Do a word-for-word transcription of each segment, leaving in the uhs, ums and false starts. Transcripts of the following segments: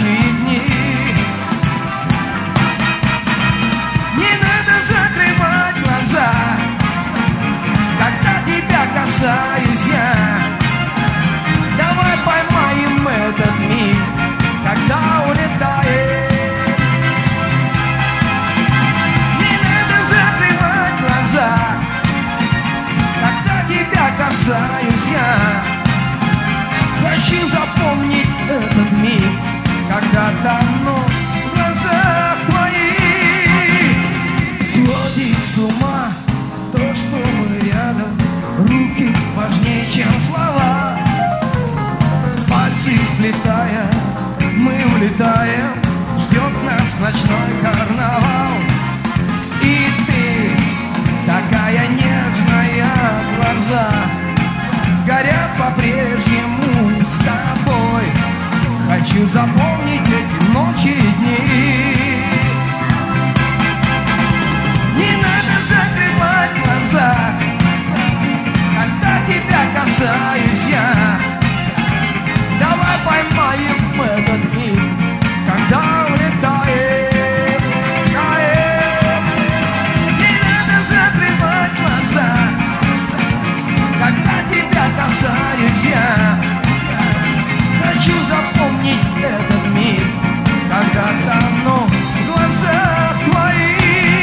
ночи и дни. Не надо закрывать глаза, когда тебя касаюсь я. Давай поймаем этот миг, когда улетает. Не надо закрывать глаза, когда тебя касаюсь я. Хочу запомнить этот миг, когда тону в глазах твоих. Сводит с ума то, что мы рядом, руки важнее, чем слова. Пальцы сплетая, мы улетаем, ждет нас ночной карнавал. И ты такая нежная, глаза горят по-прежнему с тобой. Хочу запомнить эти ночи и дни. Не надо закрывать глаза, когда тебя касаюсь я. Давай поймаем этот миг, когда улетает, улетает. Не надо закрывать глаза, когда тебя касаюсь я. Хочу запомнить этот миг, когда тону в глазах твоих.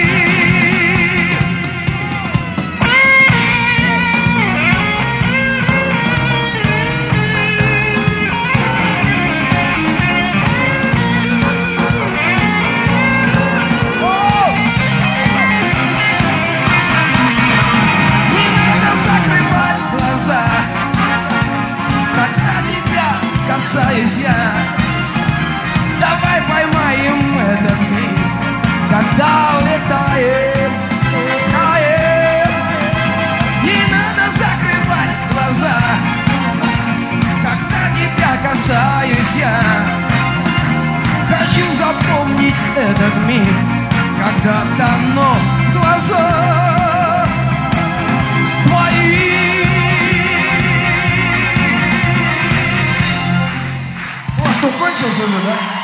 Касаюсь я. Давай поймаем этот миг, когда улетаем, улетаем. Не надо закрывать глаза, когда тебя касаюсь я. Хочу запомнить этот миг, когда тону в глазах твоих. Что, кончил уже, да?